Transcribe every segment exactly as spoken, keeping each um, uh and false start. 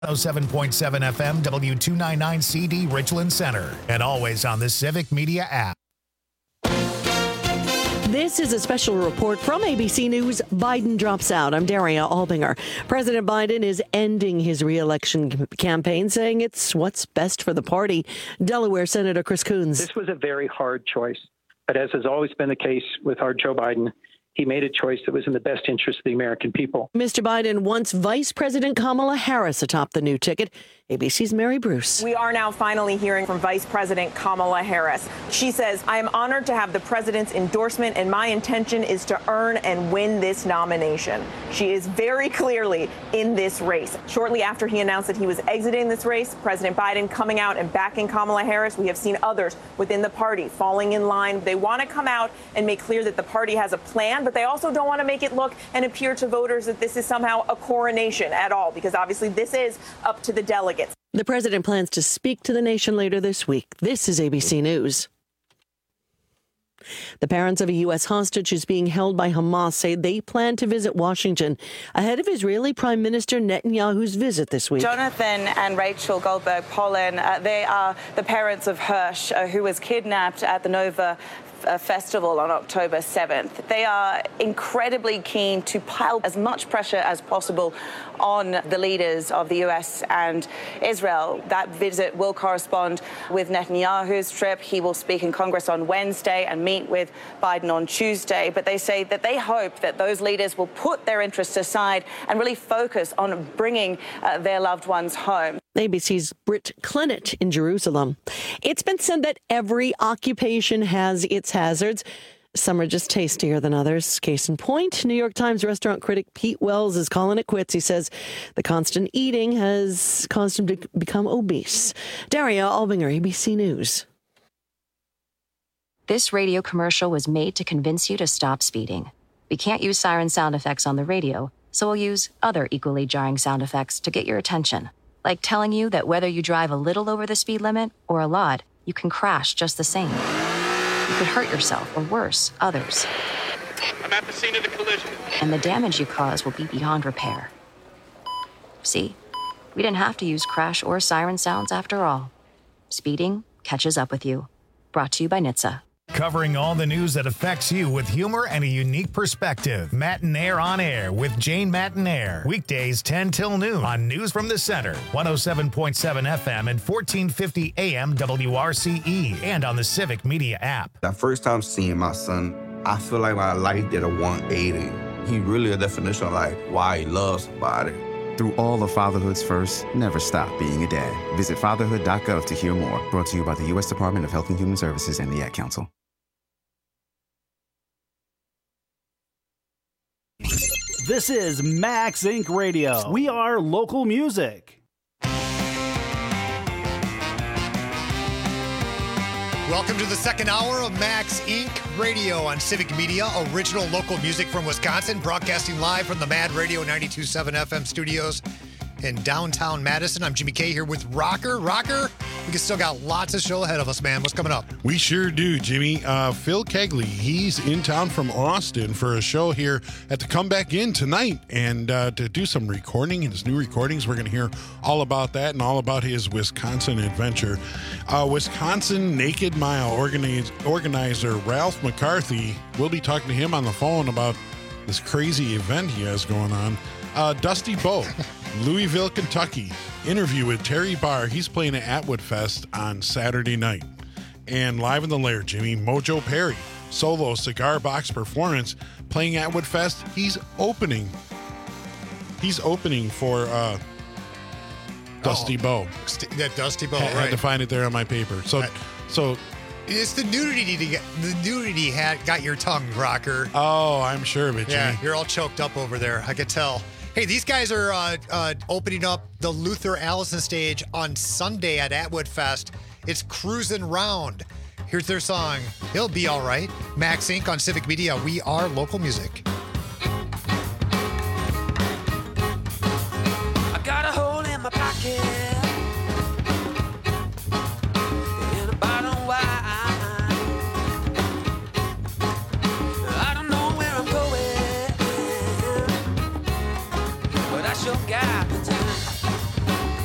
oh seven point seven F M, W two ninety-nine C D, Richland Center, and always on the Civic Media app. This is a special report from A B C News. Biden drops out. I'm Daria Albinger. President Biden is ending his re-election campaign, saying it's what's best for the party. Delaware Senator Chris Coons. This was a very hard choice, but as has always been the case with our Joe Biden, he made a choice that was in the best interest of the American people. Mister Biden wants Vice President Kamala Harris atop the new ticket. A B C's Mary Bruce. We are now finally hearing from Vice President Kamala Harris. She says, I am honored to have the president's endorsement, and my intention is to earn and win this nomination. She is very clearly in this race. Shortly after he announced that he was exiting this race, President Biden coming out and backing Kamala Harris. We have seen others within the party falling in line. They want to come out and make clear that the party has a plan, but they also don't want to make it look and appear to voters that this is somehow a coronation at all, because obviously this is up to the delegates. The president plans to speak to the nation later this week. This is A B C News. The parents of a U S hostage who's being held by Hamas say they plan to visit Washington ahead of Israeli Prime Minister Netanyahu's visit this week. Jonathan and Rachel Goldberg-Pollen, uh, they are the parents of Hirsch, uh, who was kidnapped at the Nova Uh, festival on October seventh. They are incredibly keen to pile as much pressure as possible on the leaders of the U S and Israel. That visit will correspond with Netanyahu's trip. He will speak in Congress on Wednesday and meet with Biden on Tuesday. But they say that they hope that those leaders will put their interests aside and really focus on bringing uh, their loved ones home. A B C's Britt Clennett in Jerusalem. It's been said that every occupation has its hazards. Some are just tastier than others. Case in point, New York Times restaurant critic Pete Wells is calling it quits. He says the constant eating has caused him to become obese. Daria Albinger, A B C News. This radio commercial was made to convince you to stop speeding. We can't use siren sound effects on the radio, so we'll use other equally jarring sound effects to get your attention. Like telling you that whether you drive a little over the speed limit or a lot, you can crash just the same. You could hurt yourself, or worse, others. I'm at the scene of the collision. And the damage you cause will be beyond repair. See? We didn't have to use crash or siren sounds after all. Speeding catches up with you. Brought to you by N H T S A. Covering all the news that affects you with humor and a unique perspective. Matinaire on Air with Jane Matinaire. Weekdays ten till noon on News from the Center. one oh seven point seven F M and fourteen fifty A M W R C E. And on the Civic Media app. That first time seeing my son, I feel like my life did a one eighty. He really a definition of like why he loves somebody. Through all of fatherhood's first, never stop being a dad. Visit fatherhood dot gov to hear more. Brought to you by the U S Department of Health and Human Services and the Ad Council. This is Max Incorporated. Radio. We are local music. Welcome to the second hour of Max Incorporated. Radio on Civic Media, original local music from Wisconsin, broadcasting live from the Mad Radio ninety-two point seven F M studios in downtown Madison. I'm Jimmy K here with Rocker. Rocker, we still got lots of show ahead of us, man. What's coming up? We sure do, Jimmy. Uh, Phil Kegley, he's in town from Austin for a show here at the Come Back In tonight, and uh, to do some recording, his new recordings. We're going to hear all about that and all about his Wisconsin adventure. Uh, Wisconsin Naked Mile organize, organizer Ralph McCarthy, we'll be talking to him on the phone about this crazy event he has going on. Uh, Dusty Bowe, Louisville, Kentucky. Interview with Terry Barr. He's playing at Atwood Fest on Saturday night. And live in the lair, Jimmy, Mojo Perry, solo cigar box performance, playing Atwood Fest. He's opening. He's opening for uh, Dusty oh, Bowe. St- that Dusty Bowe, I right. had to find it there on my paper. So, right. so it's the nudity to get, the nudity had got your tongue, Rocker. Oh, I'm sure of it, Jimmy. Yeah, you're all choked up over there. I could tell. Hey, these guys are uh, uh, opening up the Luther Allison stage on Sunday at Atwood Fest. It's Cruisin' Round. Here's their song, He'll Be All Right. Max Incorporated on Civic Media. We are local music. I got a hole in my pocket and a bottle of wine. I don't know where I'm going, but I sure got the time.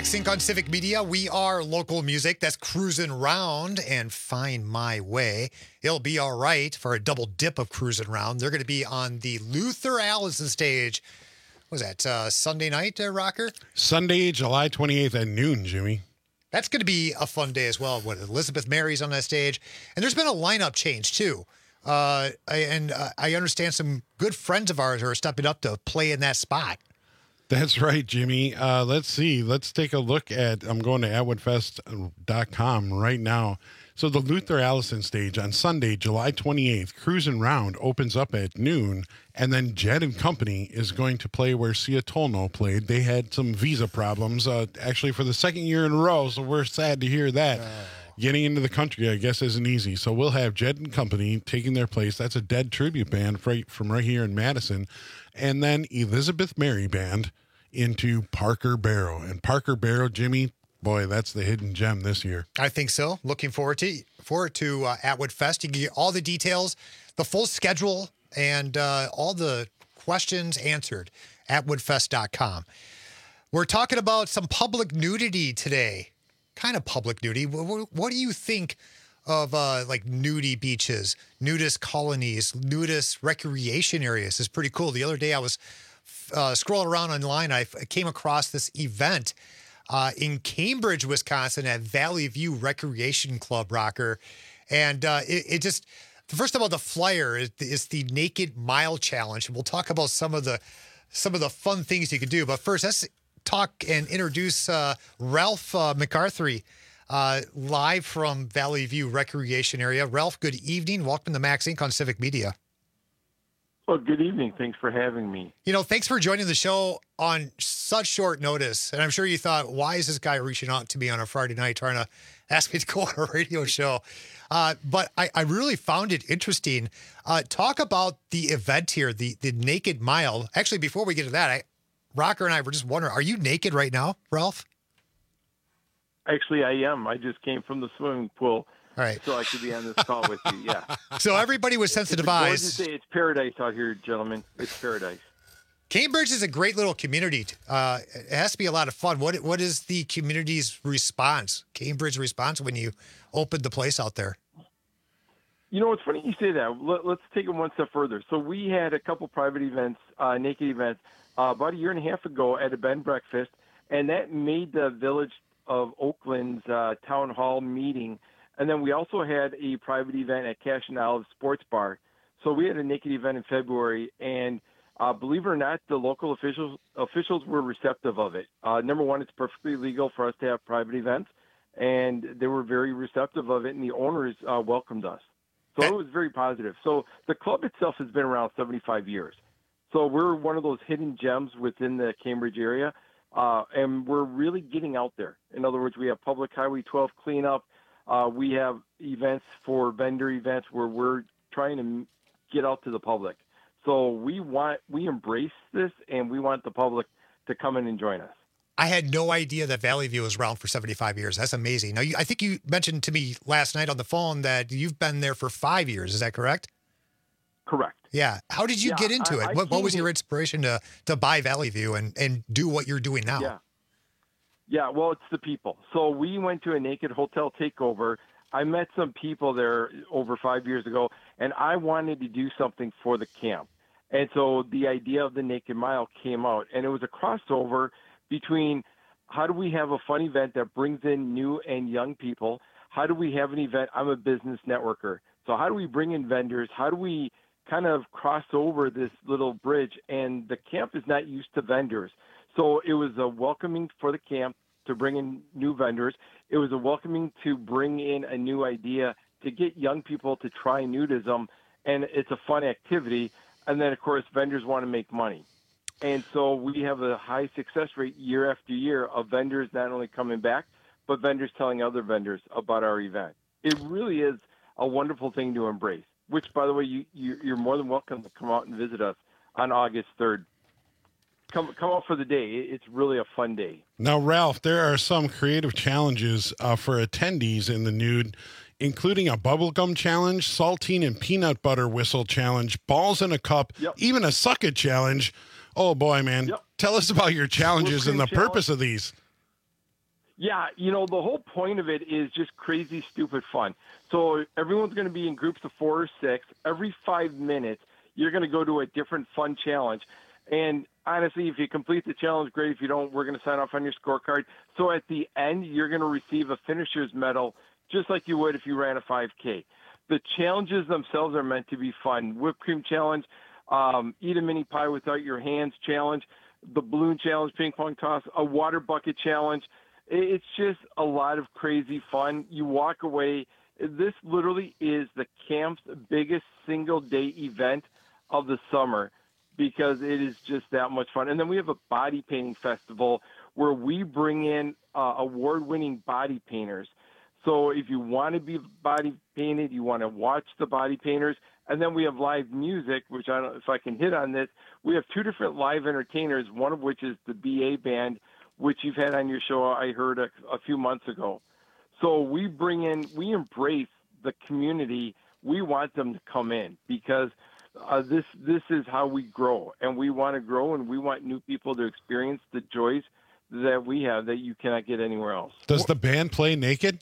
Max Inc on Civic Media. We are local music that's cruising around and Find My Way. It'll be all right for a double dip of cruising around. They're going to be on the Luther Allison stage. What was that, uh, Sunday night, uh, Rocker? Sunday, July twenty-eighth at noon, Jimmy. That's going to be a fun day as well. When Elizabeth Mary's on that stage. And there's been a lineup change, too. Uh, I, and uh, I understand some good friends of ours are stepping up to play in that spot. That's right, Jimmy. Uh, let's see. Let's take a look at, I'm going to atwood fest dot com right now. So the Luther Allison stage on Sunday, July twenty-eighth, Cruisin' Round opens up at noon, and then Jed and Company is going to play where Sia Tolno played. They had some visa problems, uh, actually for the second year in a row, so we're sad to hear that. Oh. Getting into the country, I guess, isn't easy. So we'll have Jed and Company taking their place. That's a Dead tribute band right from right here in Madison. And then Elizabeth Mary Band into Parker Barrow. And Parker Barrow, Jimmy, boy, that's the hidden gem this year. I think so. Looking forward to forward to uh, Atwood Fest. You can get all the details, the full schedule, and uh, all the questions answered. atwood fest dot com. We're talking about some public nudity today. Kind of public nudity. What, what do you think of uh, like nudie beaches, nudist colonies, nudist recreation areas? It's pretty cool. The other day I was uh, scrolling around online. I came across this event uh, in Cambridge, Wisconsin at Valley View Recreation Club, Rocker. And uh, it, it just, first of all, the flyer is, is the Naked Mile Challenge. And we'll talk about some of the some of the fun things you can do. But first, let's talk and introduce uh, Ralph uh, McCarthy uh, live from Valley View Recreation Area. Ralph, good evening. Welcome to Max Inc on Civic Media. Well, good evening. Thanks for having me. You know, thanks for joining the show on such short notice. And I'm sure you thought, why is this guy reaching out to me on a Friday night trying to ask me to go on a radio show? Uh, but I, I really found it interesting. Uh, talk about the event here, the, the Naked Mile. Actually, before we get to that, I, Rocker and I were just wondering, are you naked right now, Ralph? Actually, I am. I just came from the swimming pool. All right. So I could be on this call with you, yeah. So everybody was sensitized. It's, it's, it's paradise out here, gentlemen. It's paradise. Cambridge is a great little community. Uh, it has to be a lot of fun. What What is the community's response, Cambridge response, when you opened the place out there? You know, it's funny you say that. Let, let's take it one step further. So we had a couple private events, uh, naked events, uh, about a year and a half ago at a bed and breakfast, and that made the Village of Oakland's uh, town hall meeting. And then we also had a private event at Cash and Olive Sports Bar. So we had a naked event in February, and uh, believe it or not, the local officials officials were receptive of it. Uh, number one, it's perfectly legal for us to have private events, and they were very receptive of it, and the owners uh, welcomed us. So it was very positive. So the club itself has been around seventy-five years. So we're one of those hidden gems within the Cambridge area, uh, and we're really getting out there. In other words, we have Public Highway twelve cleanup. Uh, we have events for vendor events where we're trying to get out to the public. So we want, we embrace this, and we want the public to come in and join us. I had no idea that Valley View was around for seventy-five years. That's amazing. Now, you, I think you mentioned to me last night on the phone that you've been there for five years. Is that correct? Correct. Yeah. How did you yeah, get into I, it? I what, what was here, your inspiration to to buy Valley View and, and do what you're doing now? Yeah. Yeah, well, it's the people. So we went to a naked hotel takeover. I met some people there over five years ago, and I wanted to do something for the camp. And so the idea of the Naked Mile came out, and it was a crossover between how do we have a fun event that brings in new and young people? How do we have an event? I'm a business networker. So how do we bring in vendors? How do we kind of cross over this little bridge? And the camp is not used to vendors. So it was a welcoming for the camp to bring in new vendors. It was a welcoming to bring in a new idea to get young people to try nudism. And it's a fun activity. And then, of course, vendors want to make money. And so we have a high success rate year after year of vendors not only coming back, but vendors telling other vendors about our event. It really is a wonderful thing to embrace, which, by the way, you, you, you're more than welcome to come out and visit us on August third. Come come out for the day. It's really a fun day. Now, Ralph, there are some creative challenges uh, for attendees in the nude, including a bubblegum challenge, saltine and peanut butter whistle challenge, balls in a cup, yep. even a suck it challenge. Oh, boy, man. Yep. Tell us about your challenges and the challenge. purpose of these. Yeah, you know, the whole point of it is just crazy, stupid fun. So everyone's going to be in groups of four or six. Every five minutes, you're going to go to a different fun challenge. And honestly, if you complete the challenge, great. If you don't, we're going to sign off on your scorecard. So at the end, you're going to receive a finisher's medal just like you would if you ran a five K. The challenges themselves are meant to be fun. Whipped cream challenge, um, eat a mini pie without your hands challenge, the balloon challenge, ping pong toss, a water bucket challenge. It's just a lot of crazy fun. You walk away. This literally is the camp's biggest single-day event of the summer because it is just that much fun. And then we have a body painting festival where we bring in uh, award-winning body painters. So if you want to be body painted, you want to watch the body painters, and then we have live music, which I don't know if I can hit on this. We have two different live entertainers, one of which is the B A Band, which you've had on your show, I heard a, a few months ago. So we bring in, we embrace the community. We want them to come in because uh, this this is how we grow, and we want to grow, and we want new people to experience the joys that we have that you cannot get anywhere else. Does the band play naked?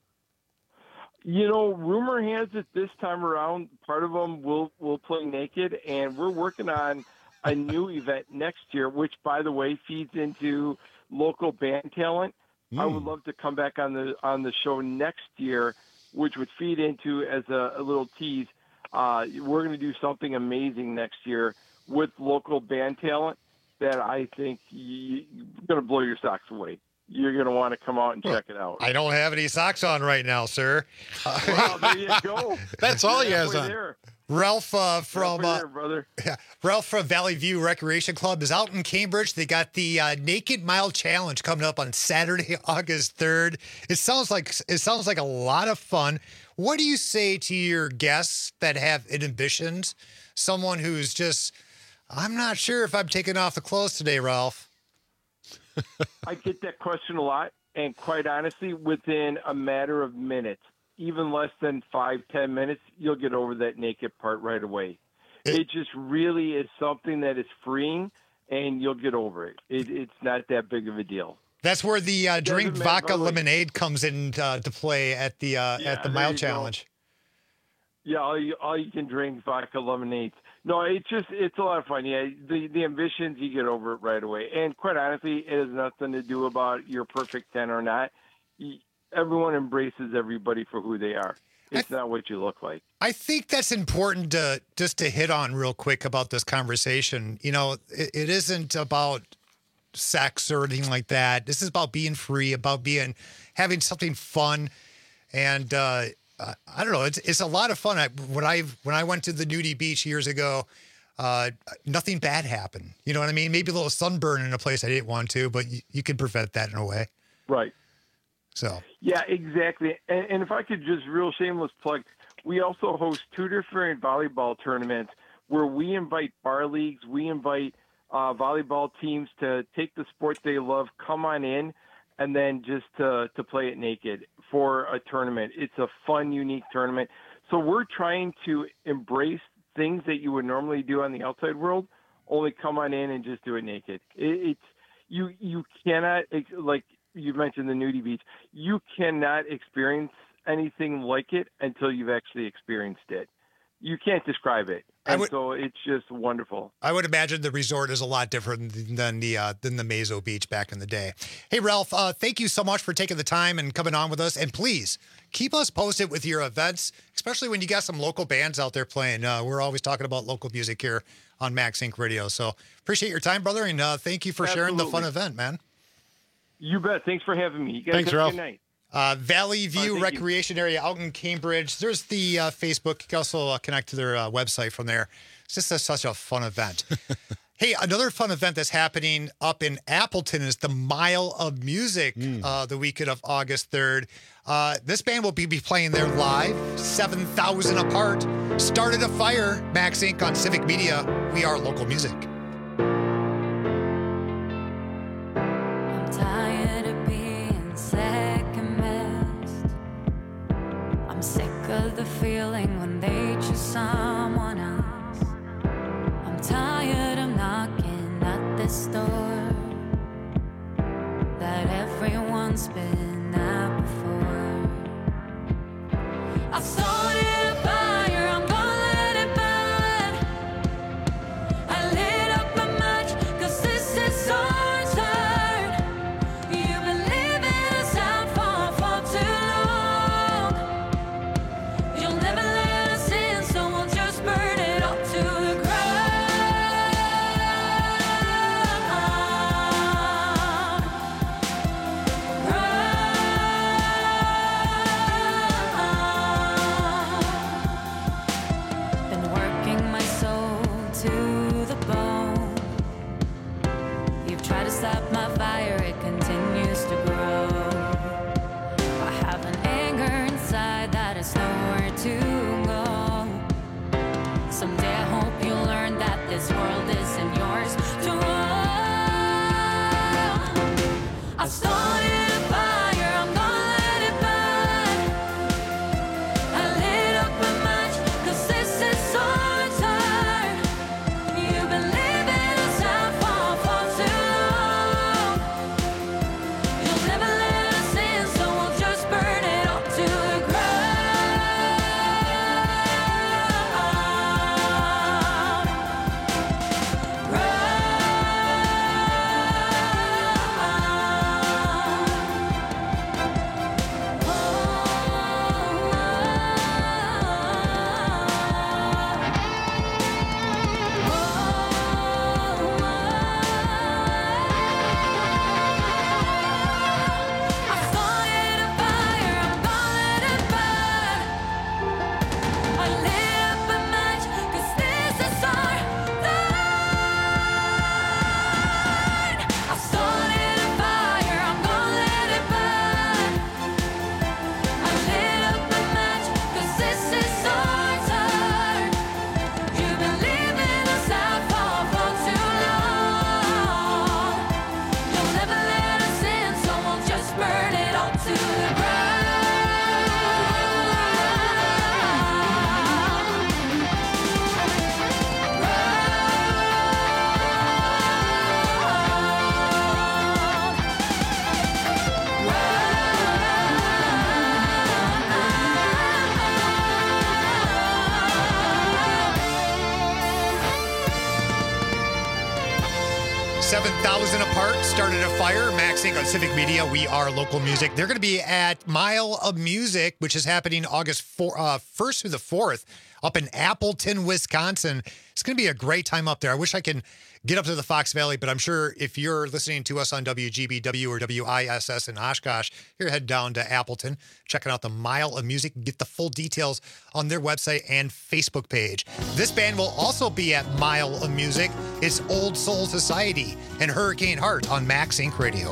You know, rumor has it this time around, part of them will, will play naked, and we're working on a new event next year, which, by the way, feeds into local band talent. Mm. I would love to come back on the on the show next year, which would feed into, as a, a little tease, uh, we're going to do something amazing next year with local band talent that I think you, you're going to blow your socks away. You're going to want to come out and check it out. I don't have any socks on right now, sir. Well, there you go. That's all he has on. There. Ralph uh, from uh, there, brother. Yeah, Ralph from Valley View Recreation Club is out in Cambridge. They got the uh, Naked Mile Challenge coming up on Saturday, August third. It sounds like it sounds like a lot of fun. What do you say to your guests that have inhibitions? Someone who's just, I'm not sure if I'm taking off the clothes today, Ralph. I get that question a lot, and quite honestly, within a matter of minutes, even less than five, ten minutes, you'll get over that naked part right away. It, it just really is something that is freeing, and you'll get over it. it it's not that big of a deal. That's where the uh, drink Doesn't vodka matter, like- lemonade comes in uh, to play at the uh, Yeah, at the there Mile you go. Challenge. Yeah, all you, all you can drink vodka lemonade. No, it's just it's a lot of fun. Yeah, the the ambitions, you get over it right away. And quite honestly, it has nothing to do about your perfect ten or not. You, everyone embraces everybody for who they are. It's not what you look like. I think that's important to just to hit on real quick about this conversation. You know, it, it isn't about sex or anything like that. This is about being free, about being having something fun, and uh, uh, I don't know. It's it's a lot of fun. I, when I when I went to the nudie beach years ago, uh, nothing bad happened. You know what I mean? Maybe a little sunburn in a place I didn't want to, but you, you could prevent that in a way. Right. So. Yeah, exactly. And, and if I could just real shameless plug, we also host two different volleyball tournaments where we invite bar leagues, we invite uh, volleyball teams to take the sport they love, come on in, and then just to, to play it naked for a tournament. It's a fun, unique tournament. So we're trying to embrace things that you would normally do on the outside world, only come on in and just do it naked. It, it's you you cannot, like you mentioned the nudie beach, you cannot experience anything like it until you've actually experienced it. You can't describe it. And would, so it's just wonderful. I would imagine the resort is a lot different than the uh, than the Mazo Beach back in the day. Hey, Ralph, uh, thank you so much for taking the time and coming on with us. And please keep us posted with your events, especially when you got some local bands out there playing. Uh, we're always talking about local music here on Max Inc Radio. So appreciate your time, brother, and uh, thank you for Absolutely. sharing the fun event, man. You bet. Thanks for having me. You guys Thanks, have Ralph. a good night. Uh, Valley View thank Recreation you. Area out in Cambridge. There's the uh, Facebook. You can also uh, connect to their uh, website from there. It's just a, such a fun event. Hey, another fun event that's happening up in Appleton is the Mile of Music Mm. uh, the weekend of August third. Uh, this band will be, be playing there live, seven thousand apart. Started a fire, Max Incorporated on Civic Media. We are local music. I'm tired of being second best. I'm sick of the feeling when they choose someone else. I'm tired of knocking at this door that everyone anyone's been at before. I started a fire, I'm gonna let it burn. I lit up a match, cause this is our turn. You've been living us out for far too long. You'll never let us in, so we'll just burn it all to the ground. Been working my soul to the bone. You've tried to stop my fire, it continues to grow. I have an anger inside that is nowhere to go. Someday I hope you learn that this world isn't yours to own. I started a fire, I'm gonna let it burn. I lit up a match, cause this is our turn. You've been living us out for far too long. You'll never let us in, so we'll just burn it all to the seven thousand Apart started a fire. Max Inc on Civic Media. We are local music. They're going to be at Mile of Music, which is happening August four, uh, first through the fourth up in Appleton, Wisconsin. It's going to be a great time up there. I wish I can get up to the Fox Valley, but I'm sure if you're listening to us on W G B W or W I S S in Oshkosh, you're head down to Appleton, checking out the Mile of Music. Get the full details on their website and Facebook page. This band will also be at Mile of Music. It's Old Soul Society and Hurricane Heart on Max Inc Radio.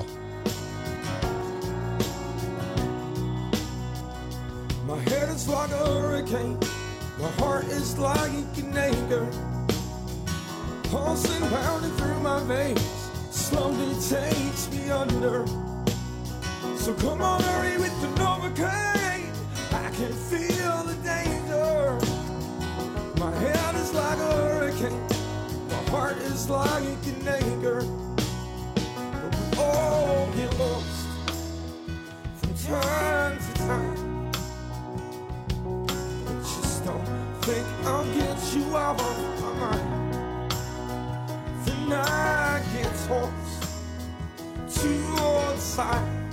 My head is like a hurricane, my heart is like an anchor, pulsing, pounding through my veins, slowly takes me under. So come on, hurry with the Novocaine, I can feel the danger. My head is like a hurricane, my heart is like an anchor. But we all get lost from time to time. Don't think I'll get you out of my mind. The night gets hoarse to your side.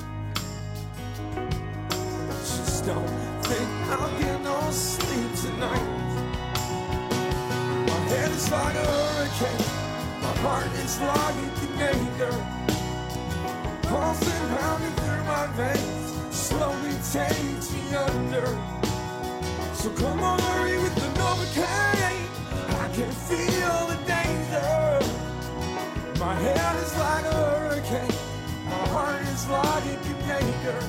Just don't think I'll get no sleep tonight. My head is like a hurricane, my heart is like an anchor, pulsing, pounding through my veins, slowly takes me under. So come on, hurry with the Novocaine, I can feel the danger. My head is like a hurricane, my heart is like an anchor.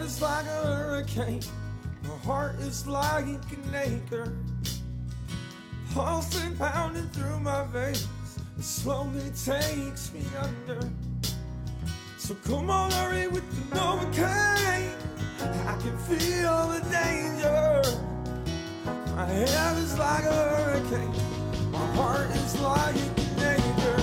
is like a hurricane. My heart is like an anchor, pulsing, pounding through my veins. It slowly takes me under. So come on, hurry with the Novocaine. I can feel the danger. My head is like a hurricane. My heart is like an anchor.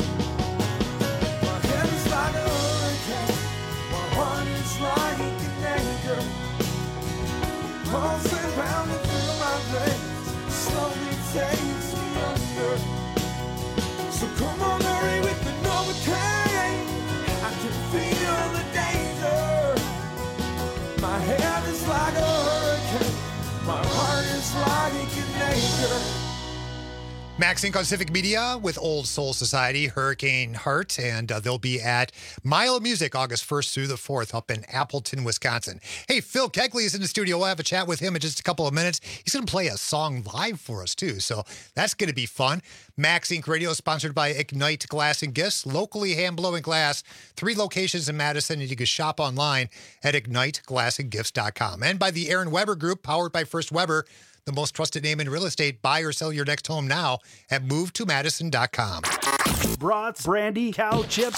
My head is like a hurricane. My heart is like an anchor. Pulsing, pounding through my veins. Slowly takes me under. So come on, hurry with the Novocaine. I can feel the danger. My head is like a hurricane. My heart is like an anchor. Max Inc on Civic Media with Old Soul Society, Hurricane Heart, and uh, they'll be at Mile of Music August first through the fourth up in Appleton, Wisconsin. Hey, Phil Kegley is in the studio. We'll have a chat with him in just a couple of minutes. He's going to play a song live for us, too, so that's going to be fun. Max Inc Radio is sponsored by Ignite Glass and Gifts, locally hand-blowing glass, three locations in Madison, and you can shop online at ignite glass and gifts dot com. And by the Aaron Weber Group, powered by First Weber, the most trusted name in real estate. Buy or sell your next home now at move to madison dot com. Brats, brandy, cow chips,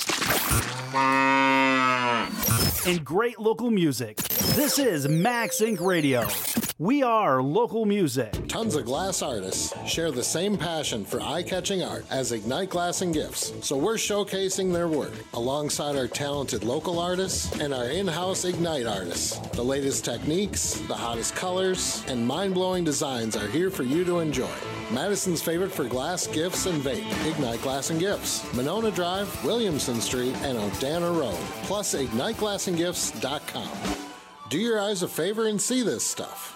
and great local music. This is Max Inc Radio. We are local music. Tons of glass artists share the same passion for eye-catching art as Ignite Glass and Gifts, so we're showcasing their work alongside our talented local artists and our in-house Ignite artists. The latest techniques, the hottest colors, and mind-blowing designs are here for you to enjoy. Madison's favorite for glass, gifts, and vape, Ignite Glass and Gifts, Monona Drive, Williamson Street, and Odana Road, plus ignite glass and gifts dot com. Do your eyes a favor and see this stuff.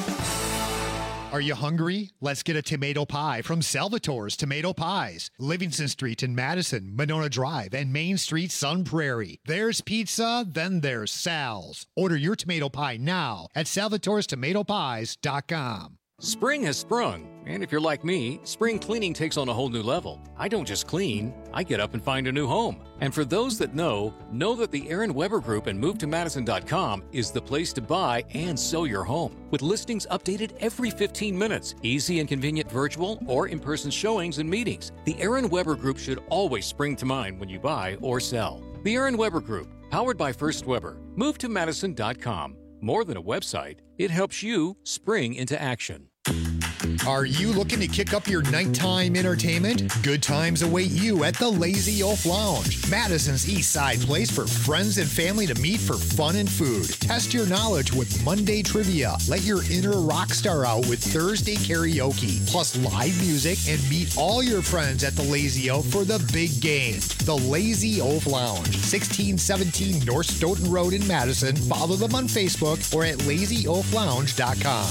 Are you hungry? Let's get a tomato pie from Salvatore's Tomato Pies. Livingston Street in Madison, Monona Drive, and Main Street, Sun Prairie. There's pizza, then there's Sal's. Order your tomato pie now at salvatores tomato pies dot com. Spring has sprung, and if you're like me, spring cleaning takes on a whole new level. I don't just clean, I get up and find a new home. And for those that know, know that the Aaron Weber Group and move to madison dot com is the place to buy and sell your home. With listings updated every fifteen minutes, easy and convenient virtual or in-person showings and meetings, the Aaron Weber Group should always spring to mind when you buy or sell. The Aaron Weber Group, powered by First Weber, move to madison dot com. More than a website, it helps you spring into action. Are you looking to kick up your nighttime entertainment? Good times await you at the Lazy Oaf Lounge, Madison's East Side place for friends and family to meet for fun and food. Test your knowledge with Monday trivia. Let your inner rock star out with Thursday karaoke, plus live music, and meet all your friends at the Lazy Oaf for the big game. The Lazy Oaf Lounge, sixteen seventeen North Stoughton Road in Madison. Follow them on Facebook or at lazy oaf lounge dot com.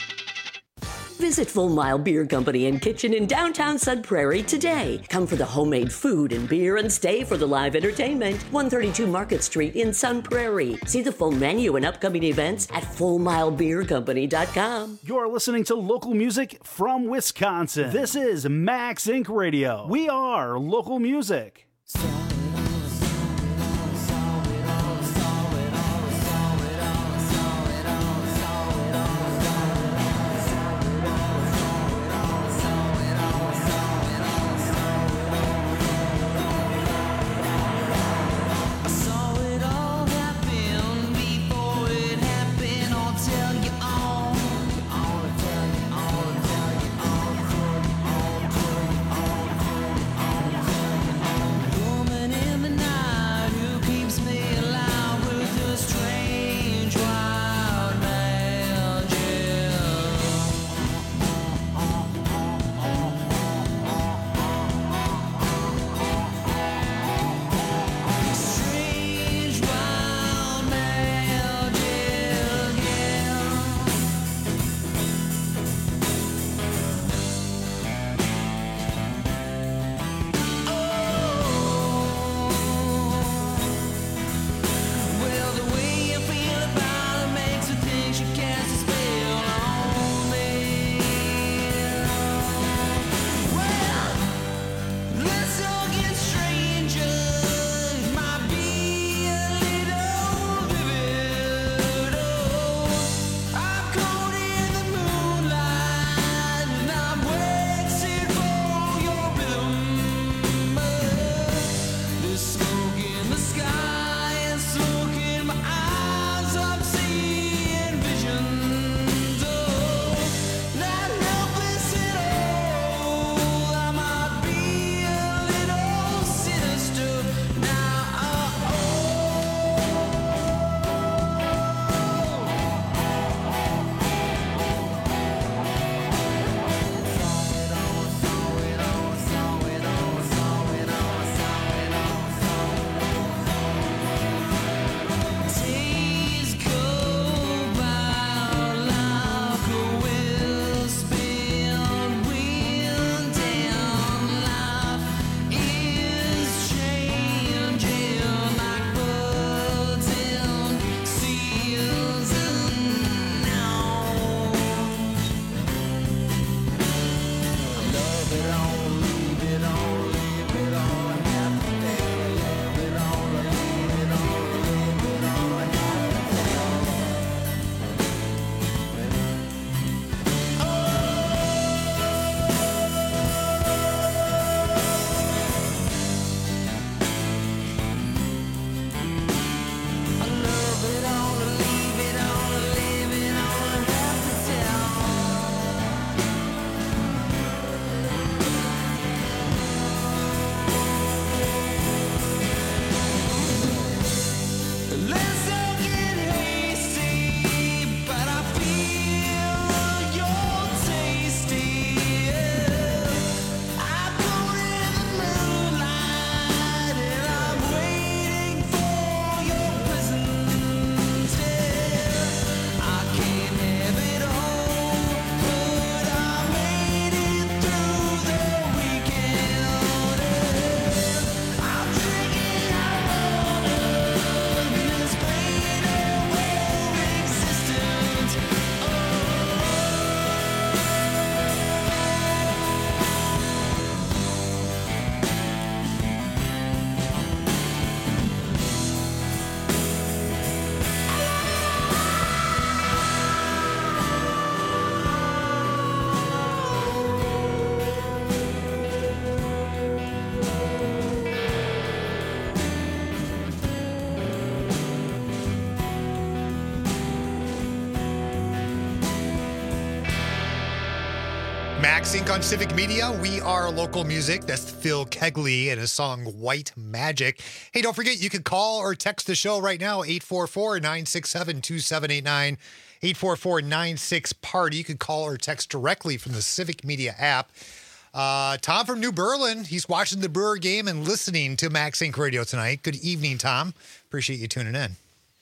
Visit Full Mile Beer Company and Kitchen in downtown Sun Prairie today. Come for the homemade food and beer and stay for the live entertainment. one thirty-two Market Street in Sun Prairie. See the full menu and upcoming events at full mile beer company dot com. You're listening to local music from Wisconsin. This is Max Inc Radio. We are local music. Woman Max Inc on Civic Media. We are local music. That's Phil Kegley and his song White Magic. Hey, don't forget, you can call or text the show right now, eight four four, nine six seven, two seven eight nine, eight four four, nine six, party. You can call or text directly from the Civic Media app. Uh, Tom from New Berlin, he's watching the Brewer game and listening to Max Inc Radio tonight. Good evening, Tom. Appreciate you tuning in.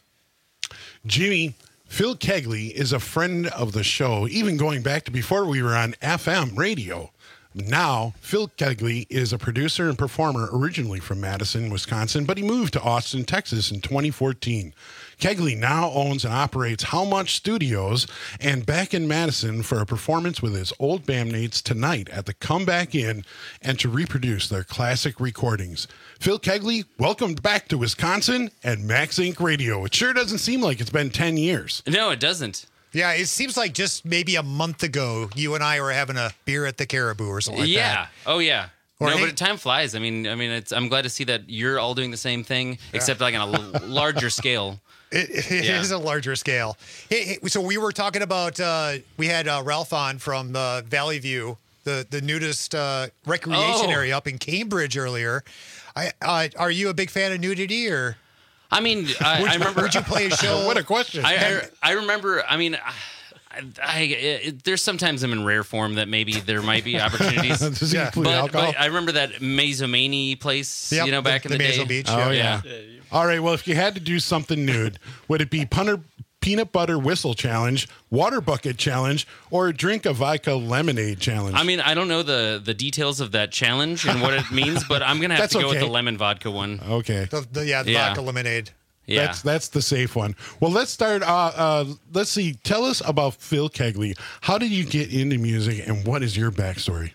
Jimmy, Phil Kegley is a friend of the show, even going back to before we were on F M radio. Now, Phil Kegley is a producer and performer originally from Madison, Wisconsin, but he moved to Austin, Texas in twenty fourteen. Kegley now owns and operates How Much Studios and back in Madison for a performance with his old bandmates tonight at the Comeback Inn and to reproduce their classic recordings. Phil Kegley, welcome back to Wisconsin and Max Inc Radio. It sure doesn't seem like it's been ten years. No, it doesn't. Yeah, it seems like just maybe a month ago, you and I were having a beer at the Caribou or something like yeah. that. Oh, yeah. Or no, hey- but time flies. I mean, I mean, it's. I'm glad to see that you're all doing the same thing, except like on a l- larger scale. It, it Yeah. is a larger scale. Hey, hey, so we were talking about, uh, we had uh, Ralph on from uh, Valley View, the, the nudist uh, recreation Oh. area up in Cambridge earlier. I, uh, are you a big fan of nudity or? I mean, I, Would I you- remember. would you play a show? What a question. I, I, I remember. I mean, I, I it, there's sometimes I'm in rare form that maybe there might be opportunities. Does it include but, alcohol? but I remember that Mazomani place. Yep, you know, back the- in the, the day. Mazo Beach, Oh, yeah. All right, well, if you had to do something nude, would it be punter, peanut butter whistle challenge, water bucket challenge, or drink a vodka lemonade challenge? I mean, I don't know the the details of that challenge and what it means, but I'm gonna have That's to go with okay. the lemon vodka one. Okay. The, the, yeah, the Yeah. vodka lemonade. Yeah. That's that's the safe one. Well, let's start. Uh, uh, let's see. Tell us about Phil Kegley. How did you get into music, and what is your backstory?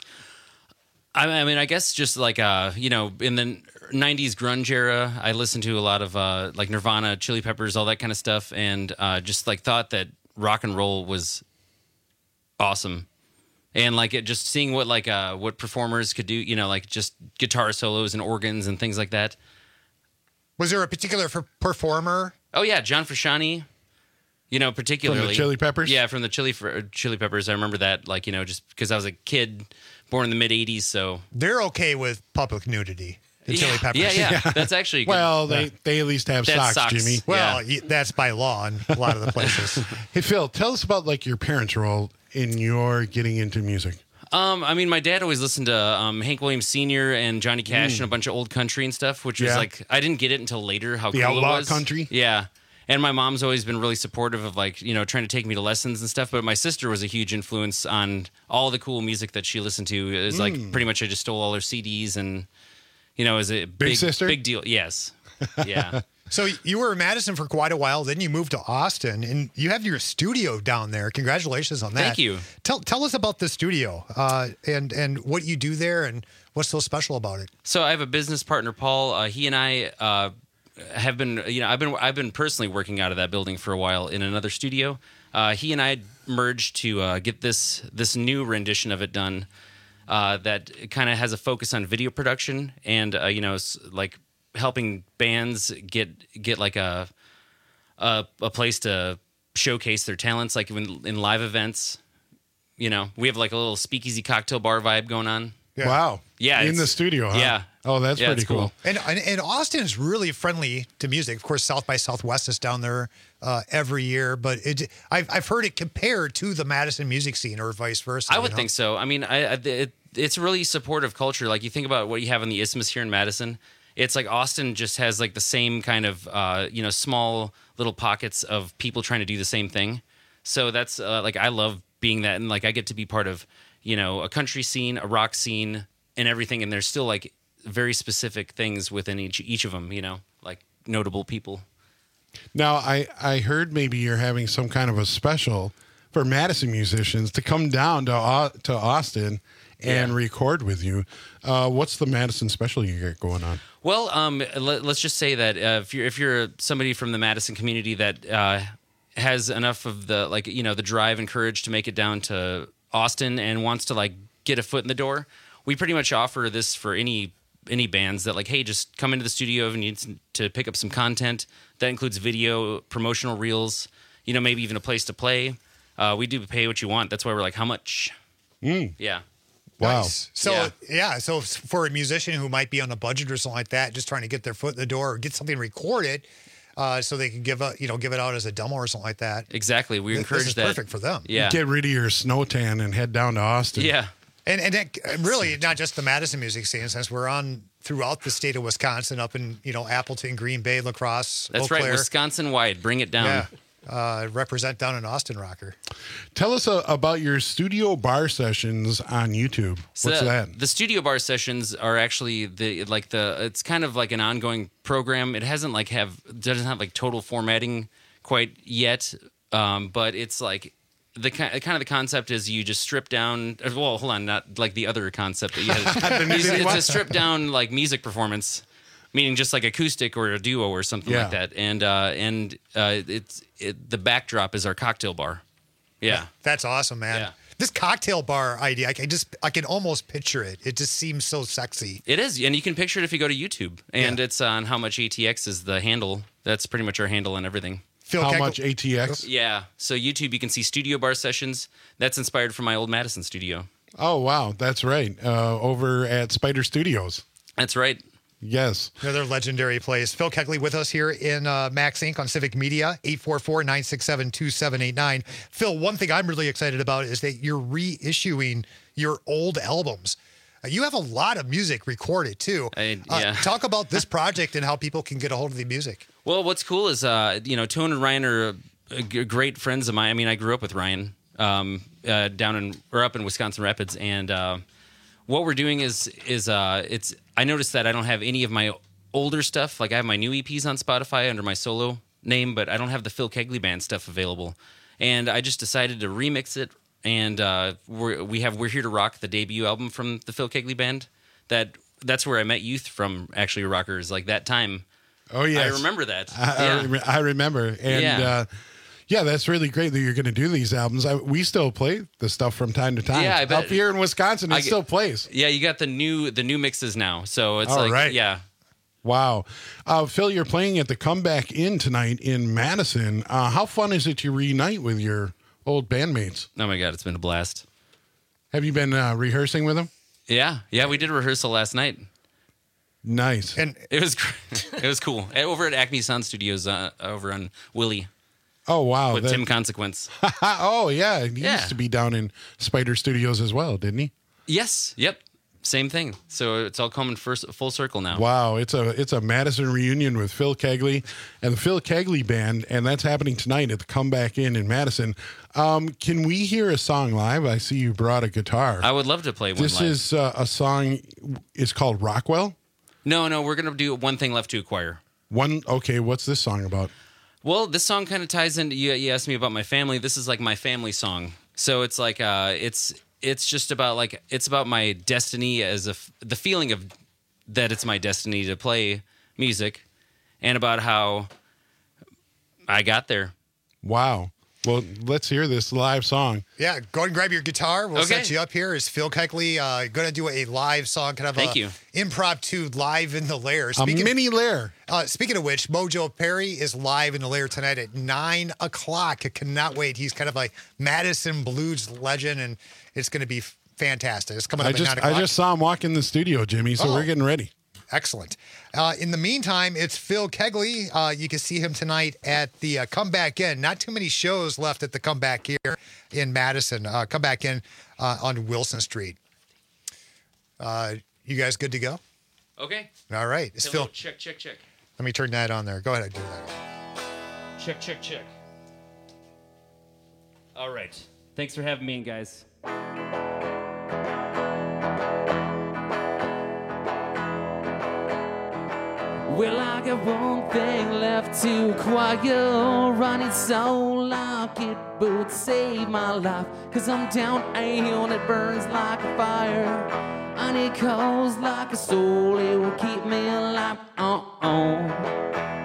I, I mean, I guess just like uh, you know, in the nineties grunge era, I listened to a lot of uh, like Nirvana, Chili Peppers, all that kind of stuff, and uh, just like thought that rock and roll was awesome. And like it, just seeing what like uh, what performers could do, you know, like just guitar solos and organs and things like that. Was there a particular f- performer? Oh yeah, John Frusciante. You know, particularly Chili Peppers? Yeah, from the Chili Chili Peppers. I remember that, like you know, just because I was a kid born in the mid eighties, so They're okay with public nudity. The Yeah, Chili Peppers. yeah, yeah. That's actually good. Well, they, Yeah. they at least have That's socks, socks. Jimmy. Well, y- that's by law in a lot of the places. Hey, Phil, tell us about like your parents' role in your getting into music. Um, I mean, my dad always listened to um, Hank Williams Senior and Johnny Cash Mm. and a bunch of old country and stuff, which was Yeah. like I didn't get it until later how The cool outlaw it was. country? Yeah. And my mom's always been really supportive of like, you know, trying to take me to lessons and stuff. But my sister was a huge influence on all the cool music that she listened to. It was like Mm. pretty much I just stole all her C Ds and, you know, it was a big, sister? big deal. Yes. Yeah. So you were in Madison for quite a while, then you moved to Austin, and you have your studio down there. Congratulations on that. Thank you. Tell tell us about the studio uh, and and what you do there, and what's so special about it. So I have a business partner, Paul. Uh, he and I uh, have been, you know, I've been I've been personally working out of that building for a while in another studio. Uh, he and I merged to uh, get this this new rendition of it done. Uh, that kind of has a focus on video production and uh, you know, s- like helping bands get get like a a, a place to showcase their talents, like in, in live events. You know, we have like a little speakeasy cocktail bar vibe going on. Wow. Yeah, In it's- the studio, huh? Yeah. Oh, that's Yeah, pretty it's cool. And, and and Austin is really friendly to music. Of course, South by Southwest is down there uh, every year, but it I've I've heard it compared to the Madison music scene or vice versa. I you would know? think so. I mean, I, I it, it's a really supportive culture. Like you think about what you have in the Isthmus here in Madison. It's like Austin just has like the same kind of uh, you know, small little pockets of people trying to do the same thing. So that's uh, like I love being that, and like I get to be part of, you know, a country scene, a rock scene, and everything. And there's still like very specific things within each each of them. You know, like notable people. Now, I, I heard maybe you're having some kind of a special for Madison musicians to come down to Au- to Austin and record with you. Uh, what's the Madison special you got going on? Well, um, let, let's just say that uh, if you're if you're somebody from the Madison community that uh, has enough of the like you know the drive and courage to make it down to Austin and wants to like get a foot in the door, we pretty much offer this for any any bands that like, hey, just come into the studio if you need some, to pick up some content. That includes video, promotional reels, you know, maybe even a place to play. Uh, we do pay what you want. That's why we're like, how much? Mm. Yeah. Wow. Nice. So Yeah. yeah. so for a musician who might be on a budget or something like that, just trying to get their foot in the door or get something recorded, uh, so they can give a, you know give it out as a demo or something like that. Exactly. We Th- encourage this is that. perfect for them. Yeah. Get rid of your snow tan and head down to Austin. Yeah. And and it, really not just the Madison music scene, since we're on throughout the state of Wisconsin, up in you know Appleton, Green Bay, La Crosse, That's Eau right. Claire. Wisconsin wide. Bring it down. Yeah. Uh, represent down in Austin, Rocker. Tell us uh, about your studio bar sessions on YouTube. So What's the, that? The studio bar sessions are actually the like the it's kind of like an ongoing program. It hasn't like have doesn't have like total formatting quite yet, um, but it's like the ki- kind of the concept is you just strip down. Well, hold on, not like the other concept that you had. The it's, new it's one? a strip down like music performance, meaning just like acoustic or a duo or something Yeah. like that. And uh, and uh, it's it, the backdrop is our cocktail bar. Yeah. That's awesome, man. Yeah. This cocktail bar idea, I can just I can almost picture it. It just seems so sexy. It is, and you can picture it if you go to YouTube, and it's on How Much A T X is the handle. That's pretty much our handle and everything. Phil How Kegel- much A T X? Yeah, so YouTube, you can see studio bar sessions. That's inspired from my old Madison studio. Oh, wow. That's right. Uh, over at Spider Studios. That's right. Yes. Another legendary place. Phil Kegley with us here in uh, Max Incorporated on Civic Media, eight four four, nine six seven, two seven eight nine. Phil, one thing I'm really excited about is that you're reissuing your old albums. Uh, you have a lot of music recorded, too. I, Uh, yeah. talk about this project and how people can get a hold of the music. Well, what's cool is, uh, you know, Tone and Ryan are uh, g- great friends of mine. I mean, I grew up with Ryan um, uh, down in or up in Wisconsin Rapids, and uh, what we're doing is is uh, it's. I noticed that I don't have any of my older stuff. Like I have my new E Ps on Spotify under my solo name, but I don't have the Phil Kegley Band stuff available. And I just decided to remix it. And uh, we're, we have "We're Here to Rock," the debut album from the Phil Kegley Band. That that's where I met Youth from. Actually, rockers like that time. Oh, yes. I remember that. I, I, yeah. rem- I remember. And Yeah. uh, yeah, that's really great that you're going to do these albums. I, we still play the stuff from time to time. Yeah, I bet- Up here in Wisconsin, it I get- still plays. Yeah, you got the new the new mixes now. So it's All like right. yeah. Wow. Uh, Phil, you're playing at the Comeback Inn tonight in Madison. Uh, how fun is it to reunite with your old bandmates? Oh my god, it's been a blast. Have you been uh, rehearsing with them? Yeah, yeah, we did a rehearsal last night. Nice. And it was gr- it was cool. Over at Acme Sound Studios uh, over on Willie Oh, wow. with That- Tim Consequence. oh, yeah. He Yeah. used to be down in Spider Studios as well, didn't he? Yes, yep. Same thing. So it's all coming first full circle now. Wow, it's a it's a Madison reunion with Phil Kegley and the Phil Kegley Band, and that's happening tonight at the Comeback Inn in Madison. Um, can we hear a song live? I see you brought a guitar. I would love to play one This live. is uh, a song. It's called Rockwell. No, no, we're gonna do One Thing Left to Acquire. One. Okay, what's this song about? Well, this song kind of ties into you, you asked me about my family. This is like my family song. So it's like uh it's it's just about like it's about my destiny as a f- the feeling of that it's my destiny to play music, and about how I got there. Wow. Well, let's hear this live song. Yeah, go ahead and grab your guitar. We'll Okay. set you up here. Is Phil Kegley uh, going to do a live song, kind of Thank a you. impromptu live in the lair? A mini lair. Uh, speaking of which, Mojo Perry is live in the lair tonight at nine o'clock. I cannot wait. He's kind of like Madison blues legend, and it's going to be fantastic. It's coming up I at just nine o'clock. I just saw him walk in the studio, Jimmy. So Oh. we're getting ready. Excellent. Uh, in the meantime, it's Phil Kegley. Uh, you can see him tonight at the uh, Comeback Inn. Not too many shows left at the Comeback here in Madison. Uh, Comeback Inn uh, on Wilson Street. Uh, you guys good to go? Okay. All right. It's Hello, Phil. check, check, check. Let me turn that on there. Go ahead and do that. Check, check, check. All right. Thanks for having me in, guys. Well, I got one thing left to acquire. Running so like it would save my life. Cause I'm down a hill and it burns like a fire. And it calls like a soul, it will keep me alive. Uh-uh.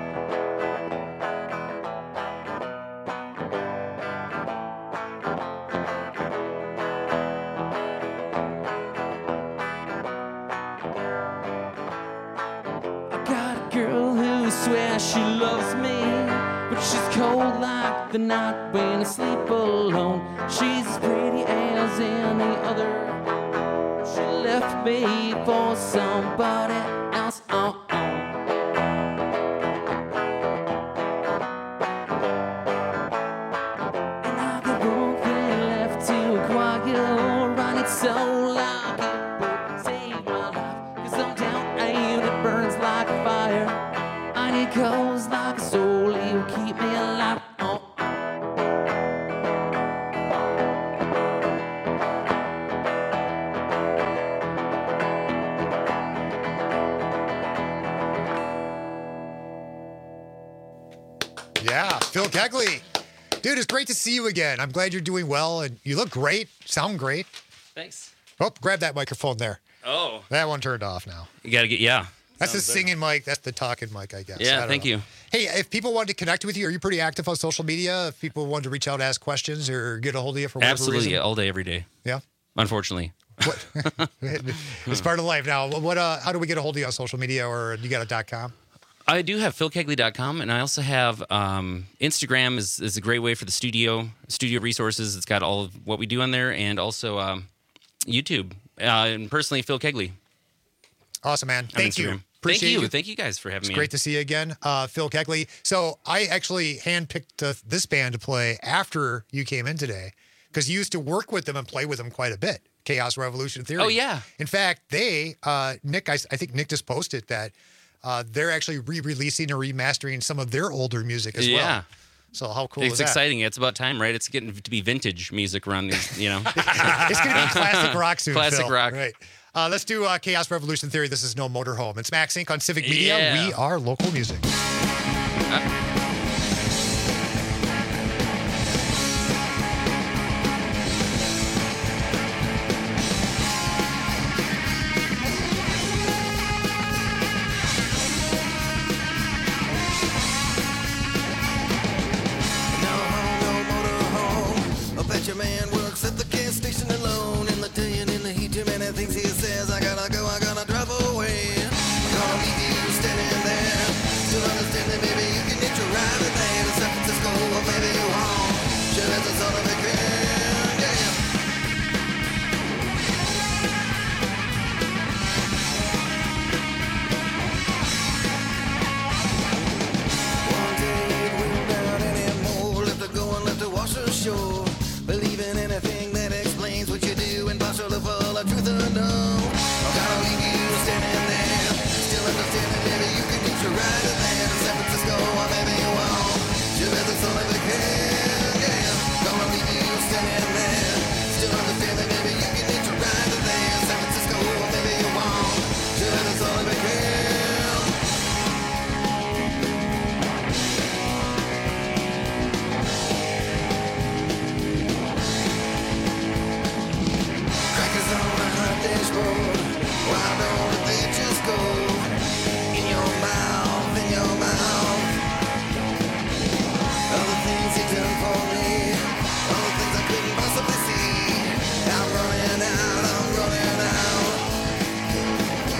Girl who swears she loves me, but she's cold like the night when I sleep alone. She's as pretty as any other. She left me for somebody else. Oh, oh. And I got one thing left to acquire. I need so like it would save my life. Cause I'm down and it burns like a fire. I need coals like a soul, you keep me alive. Oh. Yeah, Phil Kegley. Dude, it's great to see you again. I'm glad you're doing well, and you look great. Sound great. Thanks. Oh, grab that microphone there. Oh. That one turned off now. You got to get, yeah. That's the Sounds good. singing mic. That's the talking mic, I guess. I Yeah, don't thank know. you. Hey, if people wanted to connect with you, are you pretty active on social media? If people wanted to reach out, ask questions, or get a hold of you for whatever Absolutely, reason? all day, every day. Yeah? Unfortunately. It's part of life now. What? Uh, how do we get a hold of you on social media, or you got a dot com? I do have phil kegley dot com, and I also have um, Instagram is, is a great way for the studio, studio resources. It's got all of what we do on there, and also um, YouTube. Uh, and personally, Phil Kegley. Awesome, man. on Thank you. Instagram. Appreciate Thank you. you. Thank you guys for having It's me. great to see you again, uh, Phil Kegley. So I actually handpicked uh, this band to play after you came in today because you used to work with them and play with them quite a bit. Chaos Revolution Theory. Oh, yeah. In fact, they, uh, Nick, I, I think Nick just posted that uh, they're actually re-releasing or remastering some of their older music as Yeah. well. So how cool It's is that? exciting. It's about time, right? It's getting to be vintage music around these, you know. It's going to be classic rock soon, Classic Phil. rock. Right. Uh, let's do uh, Chaos Revolution Theory. This is No Motorhome. It's Max Inc on Civic Media. Yeah. We are local music. I bet your man works at the gas station alone in the day and in the heat. Too many things he says. I gotta go, I gotta drive away. Gonna leave you standing there. Still understanding, maybe you can hit your ride with me to San Francisco, or maybe you won't. Sure, that's a sort of a can, yeah. One day it went down anymore. Left to go and left to wash ashore. Believe in anything that explains what you do, impartial or full of truth or no. Gotta leave you standing there, still understanding. Maybe you can get your ride in there to San Francisco, or maybe you won't. Sure as it's only we can, yeah. Gonna leave you standing there, still understanding. Maybe you can get your ride in there, San Francisco, or maybe you won't. Sure as it's only we can. Crackers on the hot dashboard. Why don't they just go in your mouth, in your mouth? All the things you done for me, all the things I couldn't possibly see. I'm running out, I'm running out.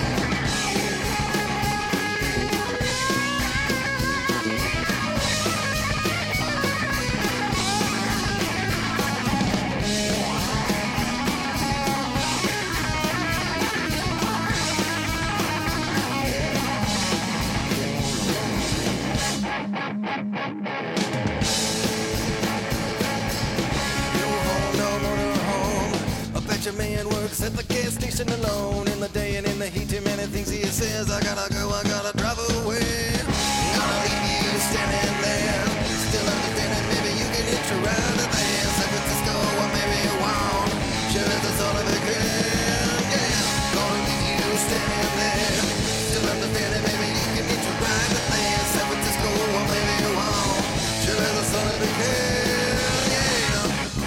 I bet your man works at the gas station alone in the day and in the heat. Too many things he says. I gotta go, I gotta drive away. Gotta leave you standing there, still understanding. Maybe you can hit your ride at there, San Francisco, or maybe you won't. Sure as it's all of it can, yeah. Gonna leave you standing there, still understanding. Maybe you can hit your ride at there, San Francisco, or maybe you won't. Sure as it's all of it can, yeah.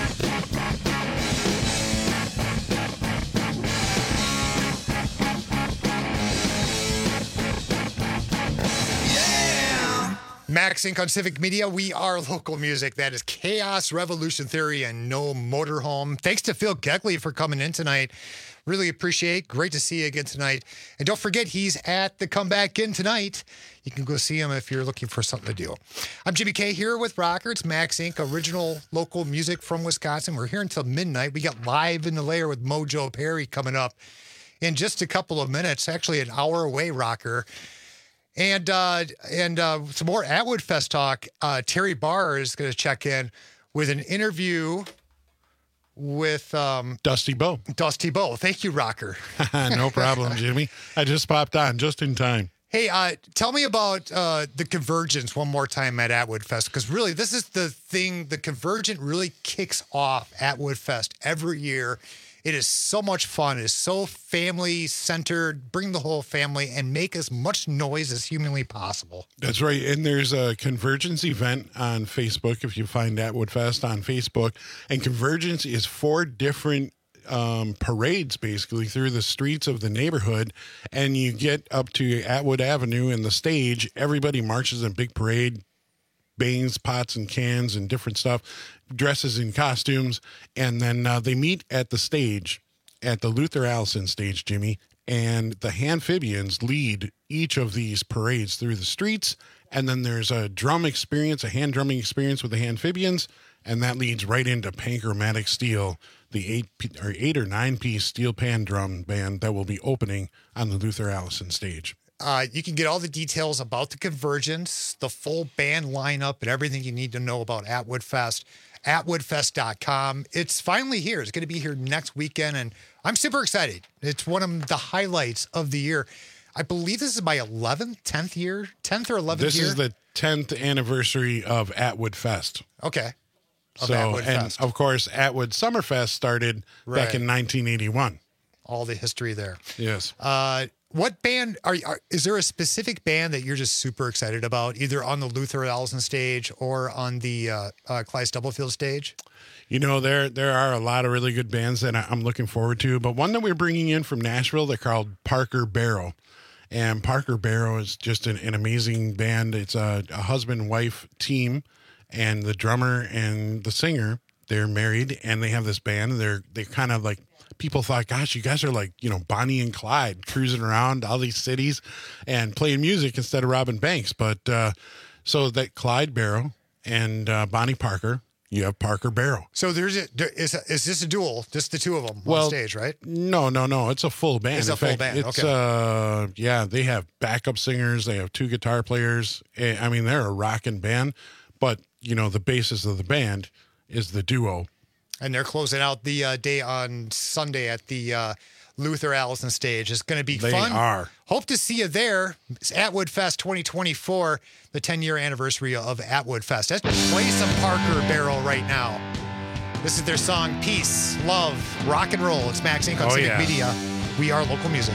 Max Inc on Civic Media. We are local music. That is Chaos Revolution Theory and No Motorhome. Thanks to Phil Kegley for coming in tonight. Really appreciate. Great to see you again tonight. And don't forget, he's at the Comeback Inn tonight. You can go see him if you're looking for something to do. I'm Jimmy K here with Rocker. It's Max Incorporated, original local music from Wisconsin. We're here until midnight. We got Live in the Lair with Mojo Perry coming up in just a couple of minutes, actually an hour away, Rocker. And uh, and uh, some more Atwood Fest talk. Uh, Terry Barr is going to check in with an interview with um, Dusty Bo. Dusty Bo. Thank you, Rocker. No problem, Jimmy. I just popped on just in time. Hey, uh, tell me about uh, the Convergence one more time at Atwood Fest, because really this is the thing. The Convergent really kicks off Atwood Fest every year. It is so much fun. It is so family-centered. Bring the whole family and make as much noise as humanly possible. That's right. And there's a Convergence event on Facebook if you find Atwood Fest on Facebook. And Convergence is four different um, parades, basically, through the streets of the neighborhood. And you get up to Atwood Avenue and the stage. Everybody marches in a big parade, bangs, pots, and cans and different stuff, dresses in costumes, and then uh, they meet at the stage, at the Luther Allison stage, Jimmy, and the Handphibians lead each of these parades through the streets, and then there's a drum experience, a hand drumming experience with the Handphibians, and that leads right into Panchromatic Steel, the eight or eight or nine piece steel pan drum band that will be opening on the Luther Allison stage. Uh, you can get all the details about the Convergence, the full band lineup, and everything you need to know about Atwood Fest, atwood fest dot com. It's finally here. It's going to be here next weekend, and I'm super excited. It's one of the highlights of the year. I believe this is my eleventh, tenth year, tenth or eleventh this year. This is the tenth anniversary of Atwood Fest. Okay. Of so, Atwood and Fest. of course, Atwood Summerfest started Right. back in nineteen eighty-one. All the history there. Yes. Uh, what band are, are is there a specific band that you're just super excited about, either on the Luther Allison stage or on the uh, uh, Clyde Stubblefield stage? You know, there there are a lot of really good bands that I'm looking forward to, but one that we're bringing in from Nashville, they're called Parker Barrow. And Parker Barrow is just an, an amazing band. It's a, a husband-wife team, and the drummer and the singer, they're married, and they have this band. And they're they're kind of like, people thought, gosh, you guys are like, you know, Bonnie and Clyde cruising around all these cities and playing music instead of robbing banks. But uh, so that Clyde Barrow and uh, Bonnie Parker, you have Parker Barrow. So there's a, is, is this a duel? Just the two of them well, on stage, right? No, no, no. It's a full band. It's In a full fact, band. It's, okay. uh, yeah, they have backup singers. They have two guitar players. I mean, they're a rocking band, but you know, the basis of the band is the duo. And they're closing out the uh, day on Sunday at the uh, Luther Allison stage. It's going to be They fun. are. Hope to see you there. It's Atwood Fest twenty twenty-four, the ten-year anniversary of Atwood Fest. Let's play some Parker Barrow right now. This is their song, Peace, Love, Rock and Roll. It's Max Inc on Oh, Civic yeah. Media. We are local music.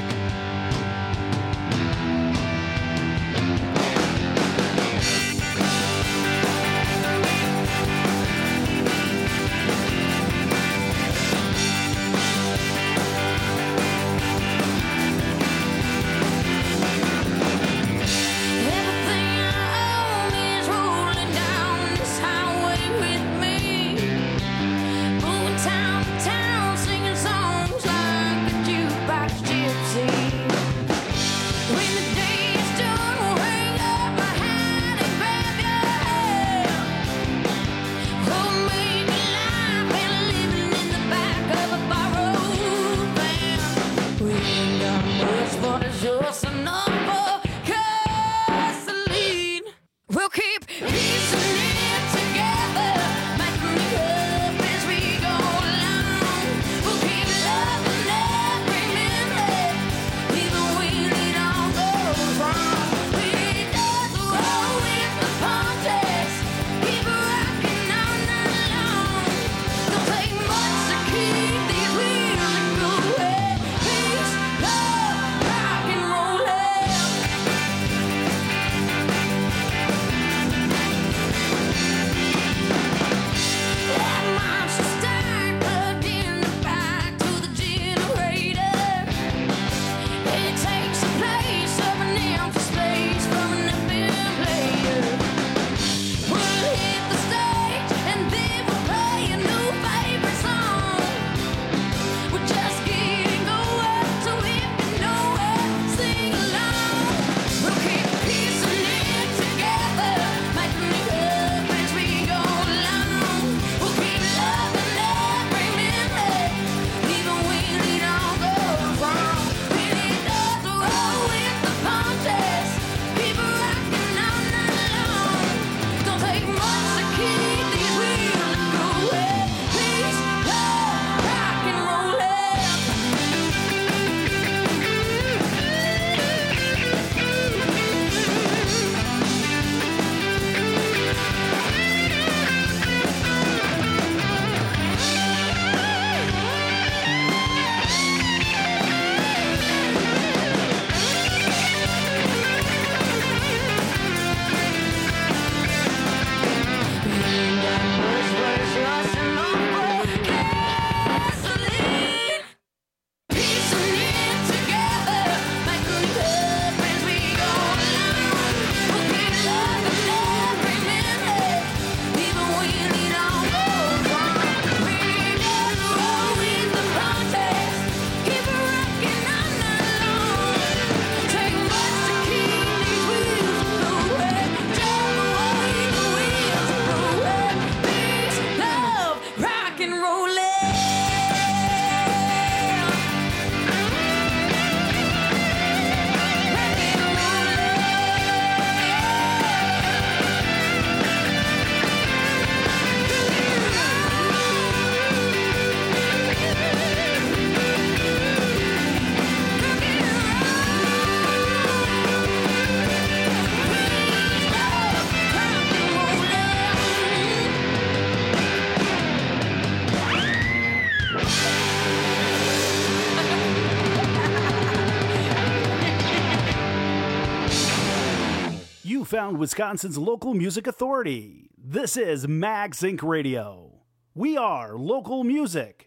Everything I own is rolling down this highway with me. Moving town to town, singing songs like a jukebox gypsy. You found Wisconsin's local music authority. This is Max Inc Radio. We are local music.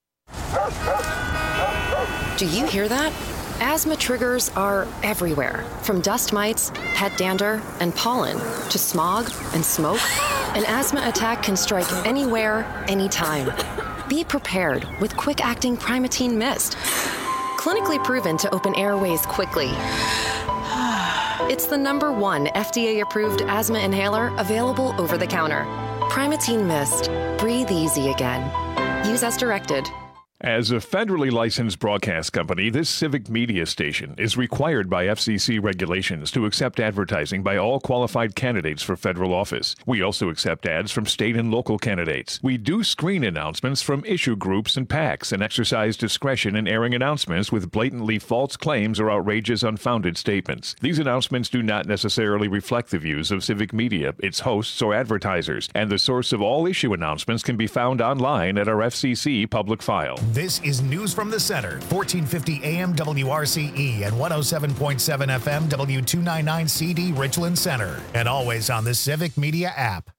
Do you hear that? Asthma triggers are everywhere, from dust mites, pet dander, and pollen, to smog and smoke. An asthma attack can strike anywhere, anytime. Be prepared with quick-acting Primatene Mist. Clinically proven to open airways quickly. It's the number one F D A-approved asthma inhaler available over the counter. Primatene Mist. Breathe easy again. Use as directed. As a federally licensed broadcast company, this civic media station is required by F C C regulations to accept advertising by all qualified candidates for federal office. We also accept ads from state and local candidates. We do screen announcements from issue groups and PACs and exercise discretion in airing announcements with blatantly false claims or outrageous, unfounded statements. These announcements do not necessarily reflect the views of civic media, its hosts, or advertisers, and the source of all issue announcements can be found online at our F C C public file. This is News from the Center, fourteen fifty A M W R C E and one oh seven point seven F M W two ninety-nine C D Richland Center, and always on the Civic Media app.